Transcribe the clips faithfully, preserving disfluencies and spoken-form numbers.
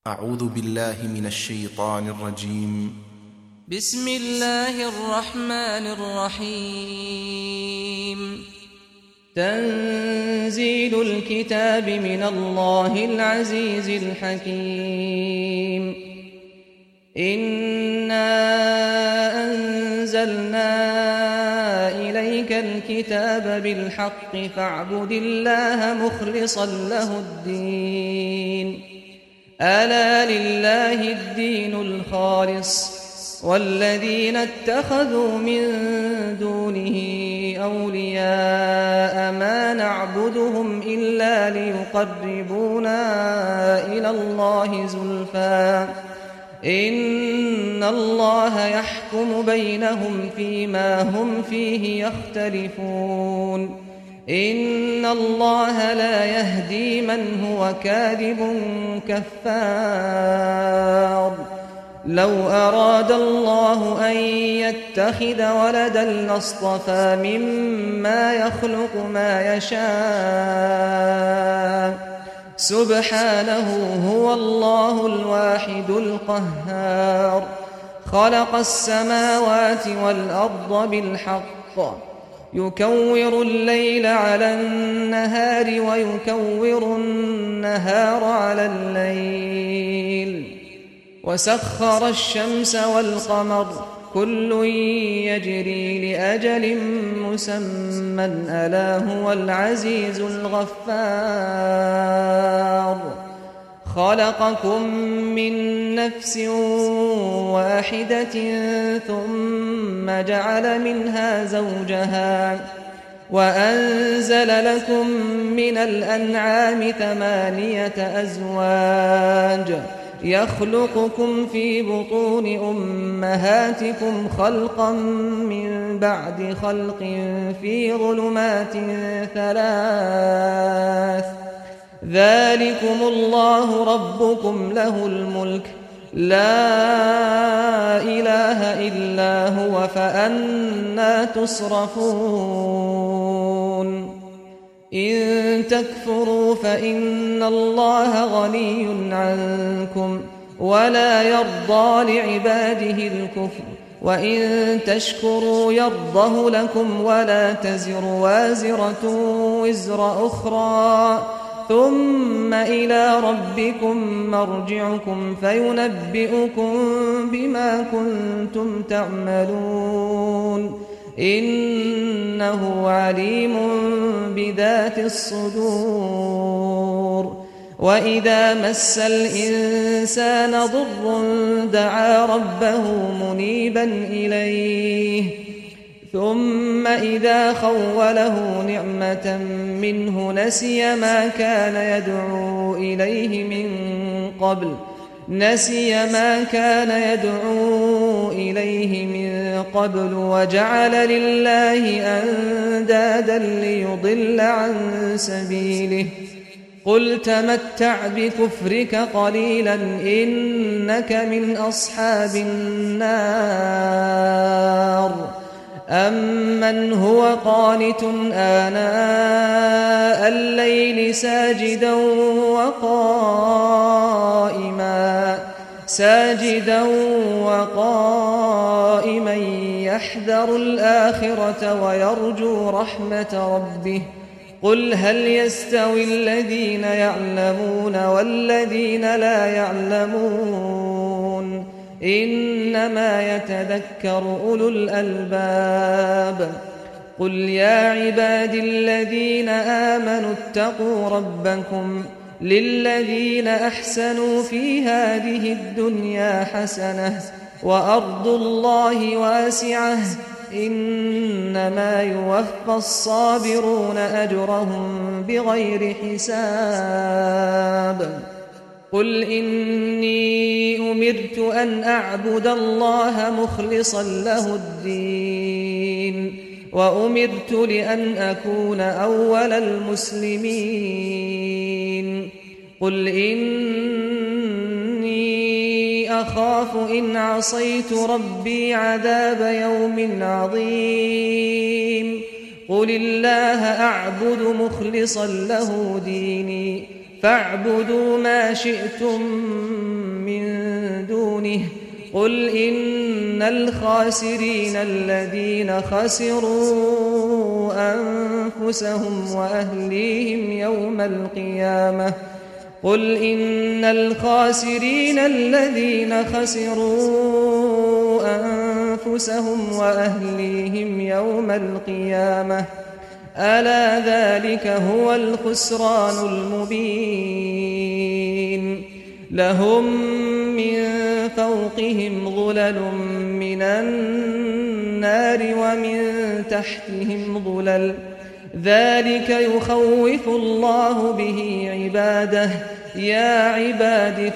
أعوذ بالله من الشيطان الرجيم. بسم الله الرحمن الرحيم. تنزيل الكتاب من الله العزيز الحكيم. إنا أنزلنا إليك الكتاب بالحق فاعبد الله مخلصا له الدين. ألا لله الدين الخالص والذين اتخذوا من دونه أولياء ما نعبدهم إلا ليقربونا إلى الله زلفى إن الله يحكم بينهم فيما هم فيه يختلفون. إن الله لا يهدي من هو كاذب كفار. لو أراد الله أن يتخذ ولدا لاصطفى مما يخلق ما يشاء سبحانه هو الله الواحد القهار. خلق السماوات والأرض بالحق يكور الليل على النهار ويكور النهار على الليل وسخر الشمس والقمر كل يجري لأجل مسمى ألا هو العزيز الغفار. خلقكم من نفس واحدة ثم جعل منها زوجها وأنزل لكم من الأنعام ثمانية أزواج يخلقكم في بطون أمهاتكم خلقا من بعد خلق في ظلمات ثلاث ذلكم الله ربكم له الملك لا إله إلا هو فأنى تصرفون. إن تكفروا فإن الله غني عنكم ولا يرضى لعباده الكفر وإن تشكروا يرضه لكم ولا تزر وازرة وزر أخرى ثم إلى ربكم مرجعكم فينبئكم بما كنتم تعملون إنه عليم بذات الصدور. وإذا مس الإنسان ضر دعا ربه منيبا إليه ثم إذا خوله نعمة منه نسي ما كان يدعو إليه من قبل نسي ما كان يدعو إليه من قبل وجعل لله أندادا ليضل عن سبيله. قل تمتع بكفرك قليلا إنك من أصحاب النار. أمن هو قانت آناء الليل ساجدا وقائما ساجدا وقائما يحذر الآخرة ويرجو رحمة ربه. قل هل يستوي الذين يعلمون والذين لا يعلمون إنما يتذكر أولو الألباب. قل يا عبادي الذين آمنوا اتقوا ربكم للذين أحسنوا في هذه الدنيا حسنة وأرض الله واسعة إنما يوفى الصابرون أجرهم بغير حساب. قل إني أمرت أن أعبد الله مخلصا له الدين وأمرت لأن أكون أول المسلمين. قل إني أخاف إن عصيت ربي عذاب يوم عظيم. قل الله أعبد مخلصا له ديني فاعبدوا ما شئتم من دونه قل إن الخاسرين الذين خسروا أنفسهم وأهليهم يوم القيامة قل إن الخاسرين الذين خسروا أنفسهم وأهليهم يوم القيامة ألا ذلك هو الخسران المبين لهم من فوقهم ظلل من النار ومن تحتهم ظلل ذلك يخوف الله به عباده يا عباد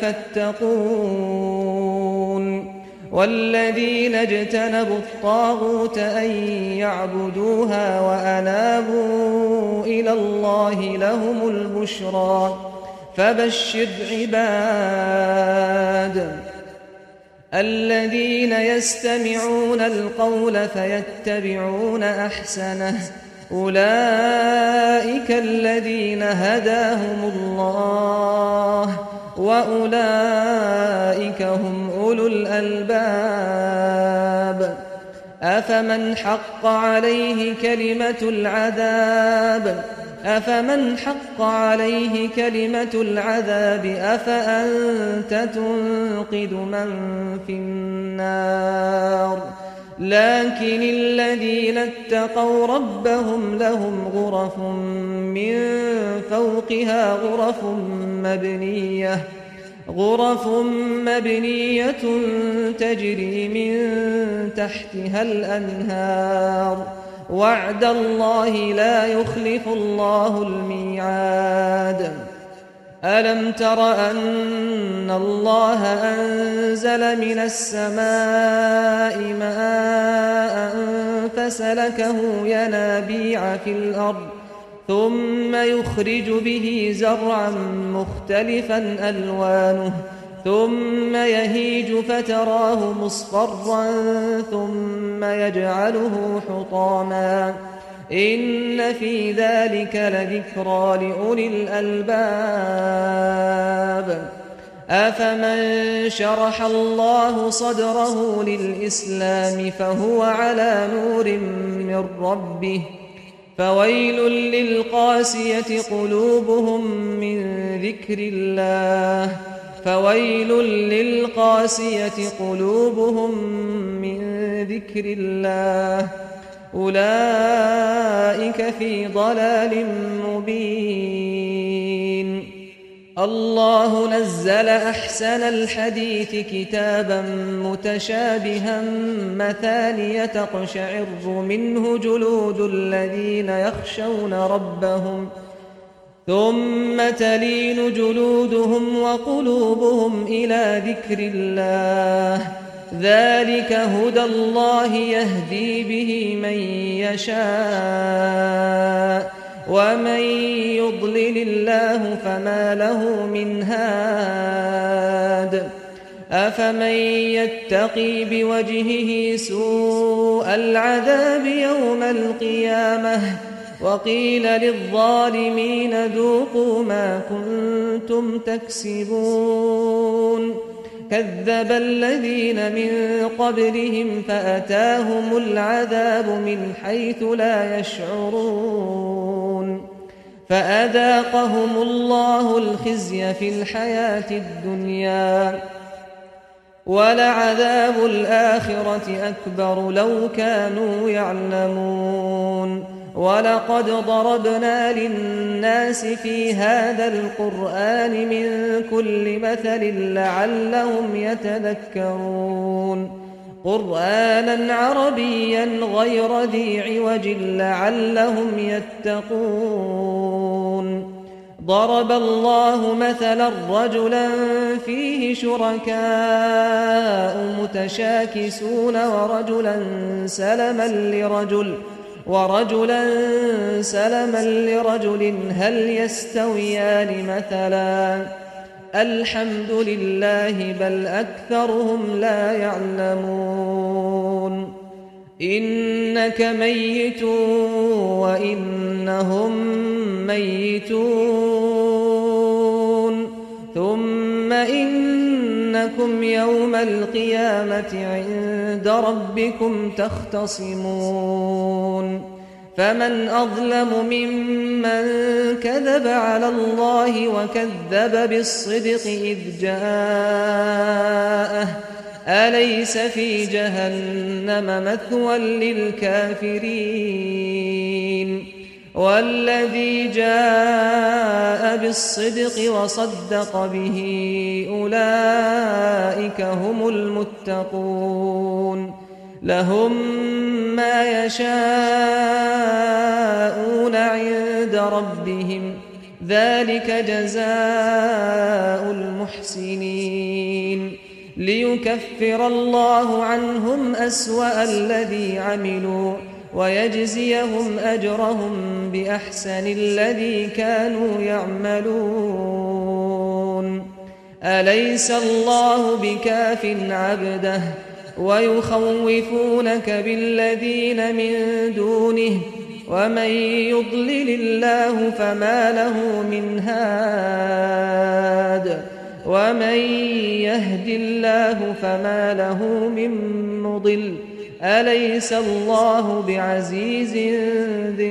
فاتقون والذين اجتنبوا الطاغوت أن يعبدوها وأنابوا إلى الله لهم البشرى فبشر عباد الذين يستمعون القول فيتبعون أحسنه أولئك الذين هداهم الله وأولئك هم أولو الألباب أفمن حق عليه كلمة العذاب أفمن حق عليه كلمة العذاب أفأنت تنقذ من في النار لكن الذين اتقوا ربهم لهم غرف من فوقها غرف مبنية غرف مبنية تجري من تحتها الأنهار وعد الله لا يخلف الله الميعاد ألم تر أن الله أنزل من السماء ماء فسلكه ينابيع في الأرض ثم يخرج به زرعا مختلفا ألوانه ثم يهيج فتراه مصفرا ثم يجعله حطاما إن في ذلك لذكرى لأولي الألباب أفمن شرح الله صدره للإسلام فهو على نور من ربه فويل للقاسية قلوبهم من ذكر الله فويل للقاسية قلوبهم من ذكر الله أولئك في ضلال مبين الله نزل أحسن الحديث كتابا متشابها مثانية تقشعر منه جلود الذين يخشون ربهم ثم تلين جلودهم وقلوبهم إلى ذكر الله ذلك هدى الله يهدي به من يشاء ومن يضلل الله فما له من هاد أفمن يتقي بوجهه سوء العذاب يوم القيامة وقيل للظالمين ذوقوا ما كنتم تكسبون كذب الذين من قبلهم فأتاهم العذاب من حيث لا يشعرون فأذاقهم الله الخزي في الحياة الدنيا ولعذاب الآخرة أكبر لو كانوا يعلمون ولقد ضربنا للناس في هذا القرآن من كل مثل لعلهم يتذكرون قرآنا عربيا غير ذي عوج لعلهم يتقون ضرب الله مثلا رجلا فيه شركاء متشاكسون ورجلا سلما لرجل ورجلا سلما لرجل هل يستويان مثلا الحمد لله بل أكثرهم لا يعلمون إنك ميت وإنهم ميتون فإنكم يوم القيامة عند ربكم تختصمون فمن أظلم ممن كذب على الله وكذب بالصدق إذ جاءه أليس في جهنم مثوى للكافرين والذي جاء بالصدق وصدق به أولئك هم المتقون لهم ما يشاءون عند ربهم ذلك جزاء المحسنين ليكفر الله عنهم أسوأ الذي عملوا ويجزيهم أجرهم بأحسن الذي كانوا يعملون أليس الله بكاف عبده ويخوفونك بالذين من دونه ومن يضلل الله فما له من هاد ومن يهد الله فما له من مضل أليس الله بعزيز ذي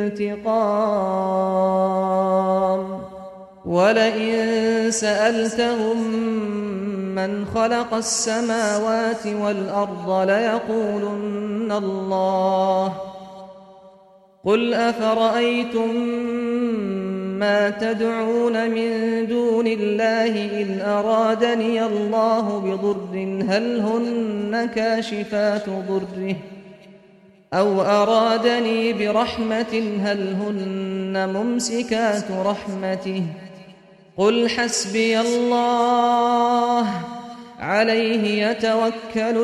انتقام ولئن سألتهم من خلق السماوات والأرض ليقولن الله قل أفرأيتم ما تدعون من دون الله إن أرادني الله بضر هل هن كاشفات ضره أو أرادني برحمة هل هن ممسكات رحمته قل حسبي الله عليه يتوكل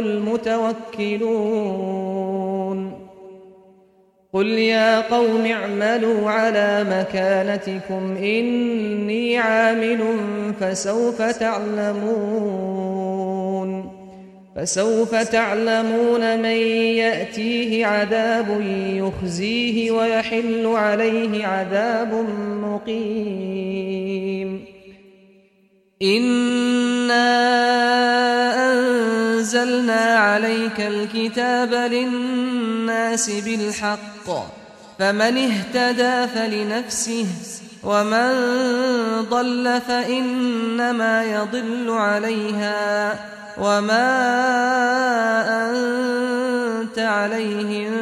المتوكلون قل يا قوم اعملوا على مكانتكم إني عامل فسوف تعلمون فسوف تعلمون من يأتيه عذاب يخزيه ويحل عليه عذاب مقيم إنا أنزلنا عليك الكتاب للناس بالحق فمن اهتدى فلنفسه ومن ضل فإنما يضل عليها وما أنت عليهم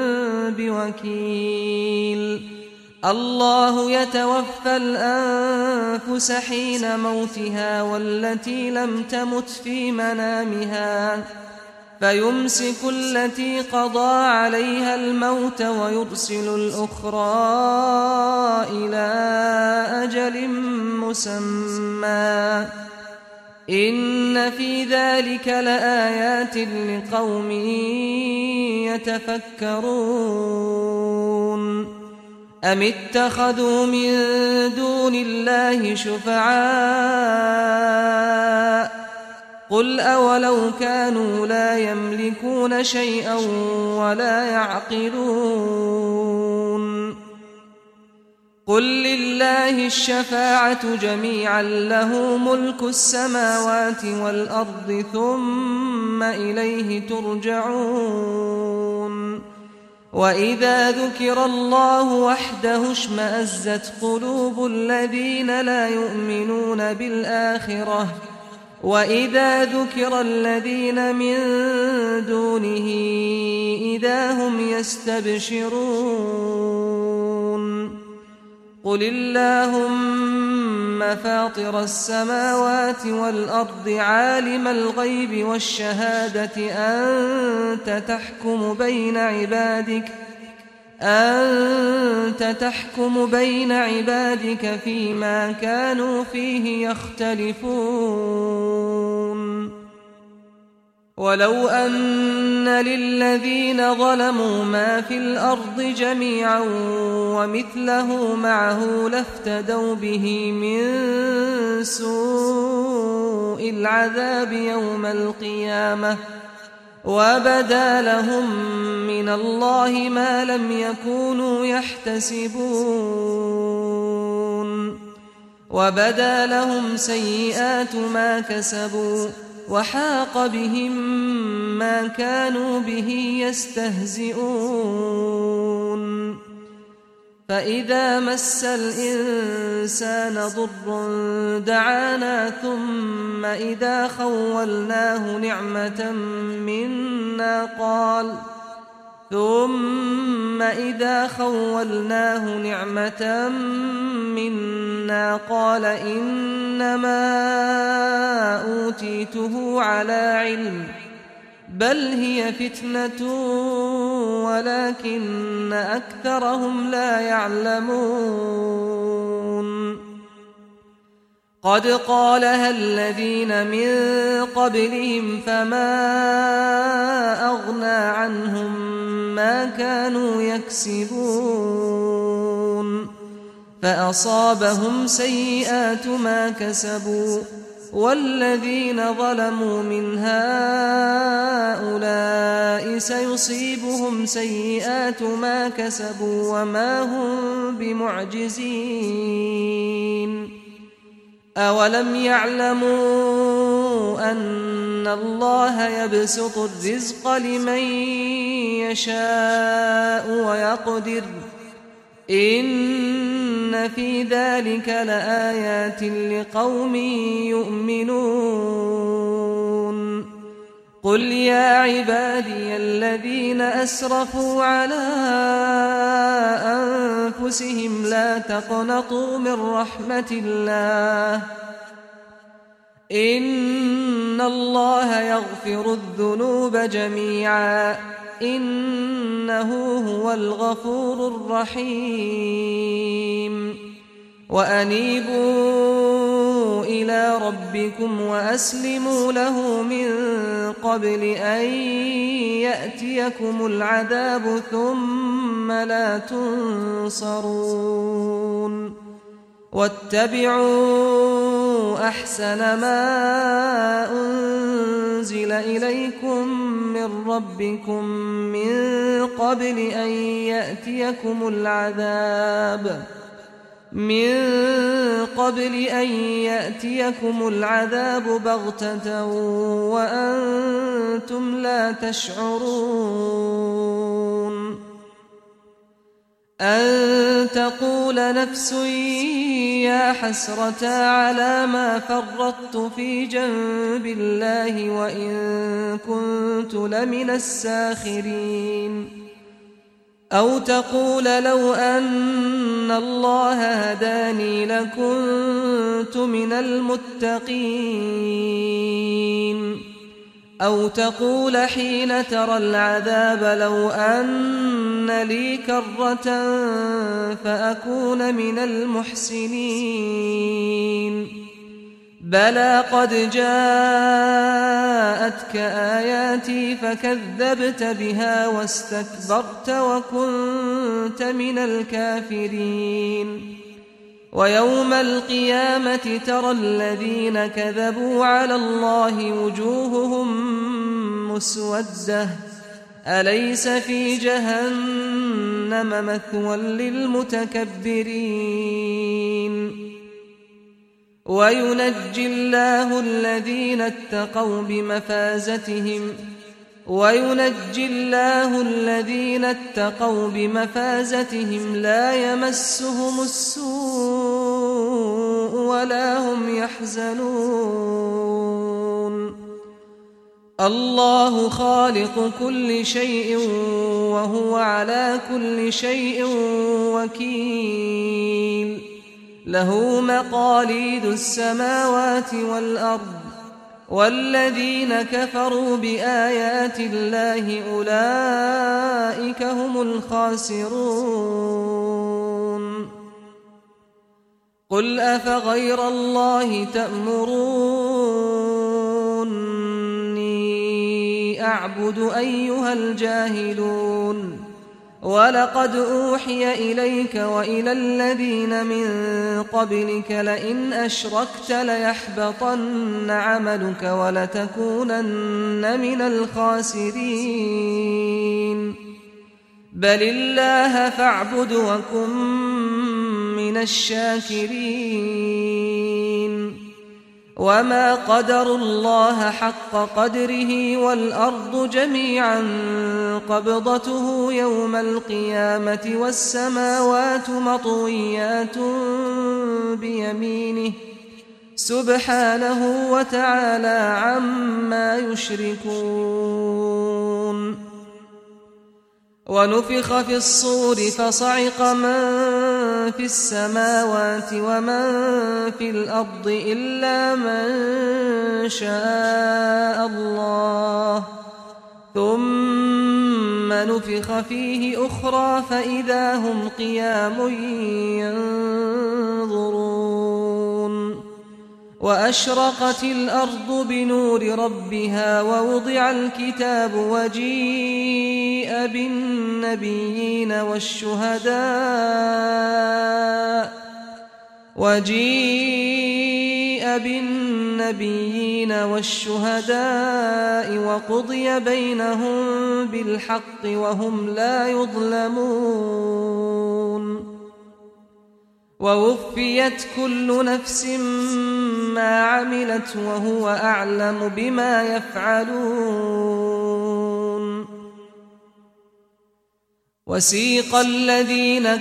بوكيل الله يتوفى الأنفس حين موتها والتي لم تمت في منامها فيمسك التي قضى عليها الموت ويرسل الأخرى إلى أجل مسمى إن في ذلك لآيات لقوم يتفكرون أم اتخذوا من دون الله شفعاء قل أولو كانوا لا يملكون شيئا ولا يعقلون قل لله الشفاعة جميعا له ملك السماوات والأرض ثم إليه ترجعون وإذا ذكر الله وحده اشمأزت قلوب الذين لا يؤمنون بالآخرة وإذا ذكر الذين من دونه إذا هم يستبشرون قل اللهم فاطر السماوات والأرض عالم الغيب والشهادة أنت تحكم بين عبادك أنت تحكم بين عبادك فيما كانوا فيه يختلفون ولو أن للذين ظلموا ما في الأرض جميعا ومثله معه لافتدوا به من سوء العذاب يوم القيامة وبدا لهم من الله ما لم يكونوا يحتسبون وبدا لهم سيئات ما كسبوا وحاق بهم ما كانوا به يستهزئون فإذا مس الإنسان ضر دعانا ثم إذا خولناه نعمة منا قال ثم إذا خولناه نعمة منا قال إنما أوتيته على علم بل هي فتنة ولكن أكثرهم لا يعلمون قد قالها الذين من قبلهم فما أغنى عنهم ما كانوا يكسبون فأصابهم سيئات ما كسبوا والذين ظلموا من هؤلاء سيصيبهم سيئات ما كسبوا وما هم بمعجزين أولم يعلموا أن الله يبسط الرزق لمن يشاء ويقدر إن في ذلك لآيات لقوم يؤمنون قل يا عبادي الذين أسرفوا على أنفسهم لا تقنطوا من رحمة الله إن الله يغفر الذنوب جميعا إنه هو الغفور الرحيم وأنيبوا إلى ربكم وأسلموا له من قبل أن يأتيكم العذاب ثم لا تنصرون واتبعوا أحسن ما أنزل إليكم من ربكم من قبل أن يأتيكم العذاب من قبل أن يأتيكم العذاب بغتة وأنتم لا تشعرون أن تقول نفس يا حسرة على ما فرطت في جنب الله وإن كنت لمن الساخرين أو تقول لو أن الله هداني لكنت من المتقين أو تقول حين ترى العذاب لو أن لي كرة فأكون من المحسنين بلى قد جاءتك آياتي فكذبت بها واستكبرت وكنت من الكافرين ويوم القيامة ترى الذين كذبوا على الله وجوههم مسودة أليس في جهنم مثوى للمتكبرين وينجي الله الذين اتقوا بمفازتهم وينجي الله الذين اتقوا بمفازتهم لا يمسهم السوء ولا هم يحزنون الله خالق كل شيء وهو على كل شيء وكيل له مقاليد السماوات والأرض والذين كفروا بآيات الله أولئك هم الخاسرون قل أفغير الله تأمروني أعبد أيها الجاهلون ولقد أوحي إليك وإلى الذين من قبلك لئن أشركت ليحبطن عملك ولتكونن من الخاسرين بل الله فاعبد وكن من الشاكرين وما قدروا الله حق قدره والأرض جميعا قبضته يوم القيامة والسماوات مطويات بيمينه سبحانه وتعالى عما يشركون. ونفخ في الصور فصعق من في السماوات ومن في الأرض إلا من شاء الله ثم نفخ فيه أخرى فإذا هم قيام ينظرون. وأشرقت الأرض بنور ربها ووضع الكتاب وجيء بالنبيين والشهداء وجيء بالنبيين والشهداء وقضي بينهم بالحق وهم لا يظلمون. ووفيت كل نفس ما عملت وهو أعلم بما يفعلون. وسيق الذين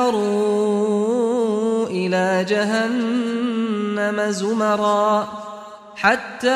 كفروا إلى جهنم زمرا حتى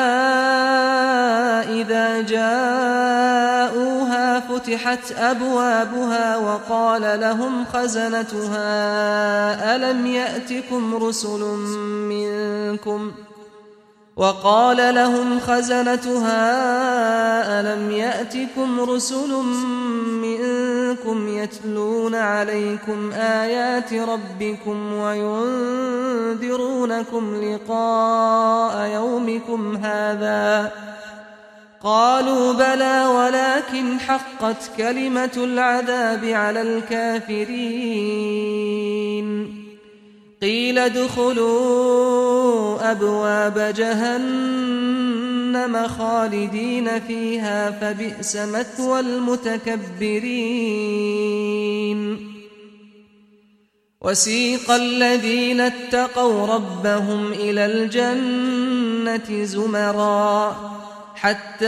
إذا جاءوها فتحت أبوابها وقال لهم خزنتها ألم يأتكم رسل منكم وقال لهم خزنتها ألم يأتكم رسل منكم يتلون عليكم آيات ربكم وينذرونكم لقاء يومكم هذا قالوا بلى ولكن حقت كلمة العذاب على الكافرين. قيل ادخلوا أبواب جهنم خالدين فيها فبئس مثوى المتكبرين. وسيق الذين اتقوا ربهم إلى الجنة زمرا حتى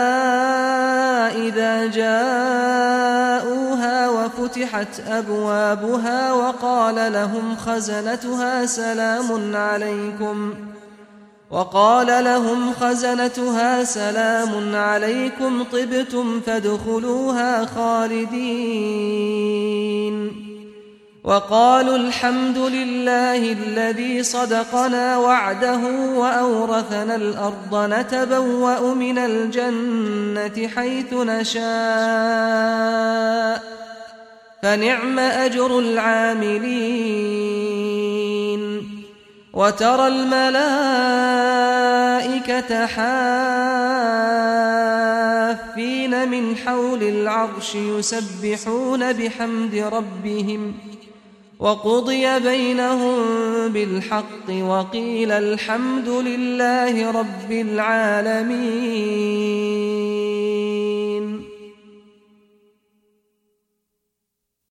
إذا جاءوها وفتحت أبوابها وقال لهم خزنتها سلام عليكم وقال لهم خزنتها سلام عليكم طبتم فادخلوها خالدين. وقالوا الحمد لله الذي صدقنا وعده وأورثنا الأرض نتبوأ من الجنة حيث نشاء فنعم أجر العاملين. وترى الملائكة حافين من حول العرش يسبحون بحمد ربهم وقضي بينهم بالحق وقيل الحمد لله رب العالمين.